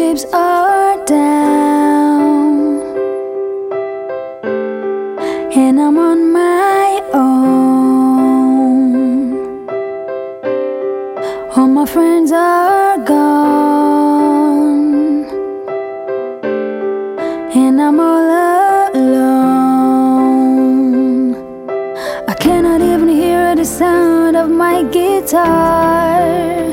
chips are down and I'm on my own. All my friends are gone and I'm all alone. I cannot even hear the sound of my guitar.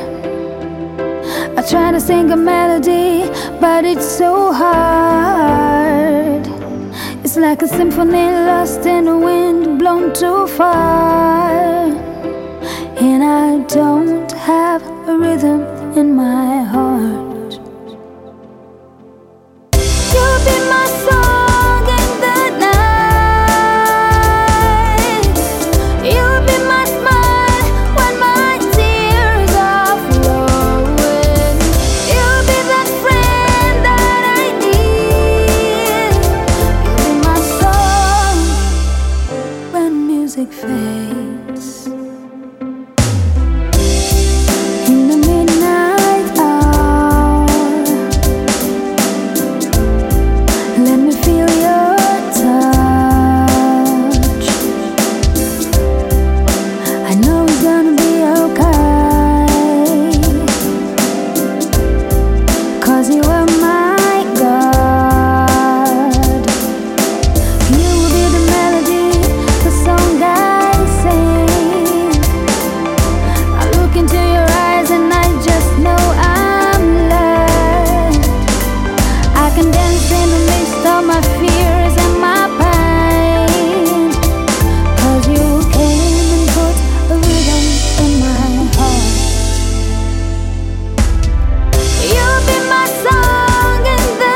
I try to sing a melody, but it's so hard. It's like a symphony lost in the wind, blown too far. And I don't have a rhythm in my heart. You'll be my song in the night. You'll be my smile when my tears are flowing. You'll be that friend that I need. You'll be my song when music fades. In the midnight hour, let me feel your touch. I know it's gonna be okay, 'cause you are my God. You will be the melody, the song I sing. I look into your eyes and I just know I'm loved. I can dance in the midst of my fears and my pain, 'cause you came and put a rhythm in my heart. You'll be my song in the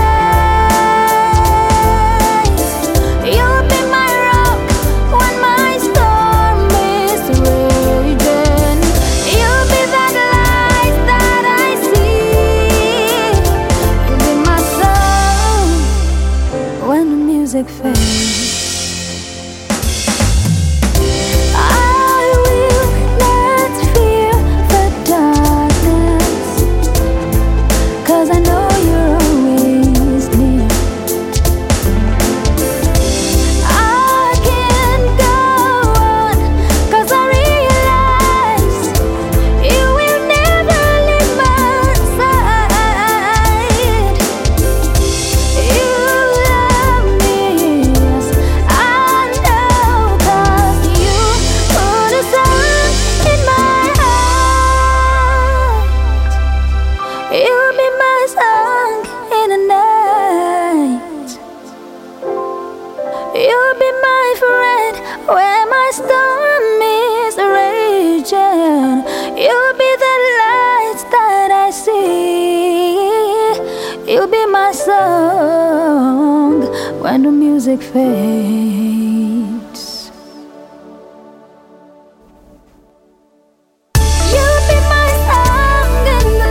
night. You'll be my rock when my storm is raging. You'll be that light that I see. You'll be my song when the music fades. I will not fear the darkness, 'cause I know you're always near. I can go on, 'cause I realize you will never leave my side. You love me, yes, I know, 'cause you put a song in my heart. You'll be my song in the night. You'll be my friend when my storm is raging. You'll be the light that I see. You'll be my song when the music fades. You'll be my song in the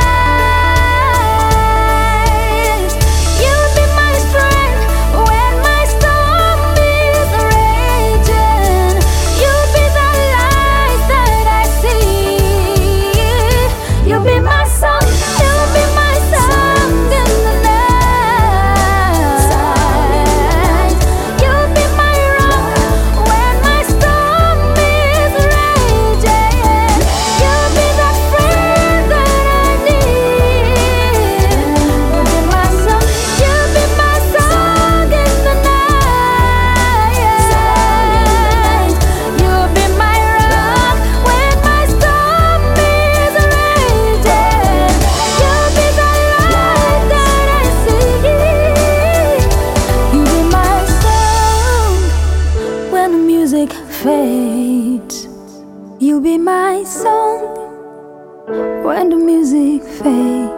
night. You'll be my strength when my storm is raging. You'll be the light that I see. You'll be my song. You'll be my song in the night. You'll be my rock when my storm is raging. You'll be that friend that I need. You'll be my song. You'll be my song in the night. You'll be my rock when my storm is raging. You'll be the light that I see. You'll be my song when the music fades. You'll be my song when the music fades.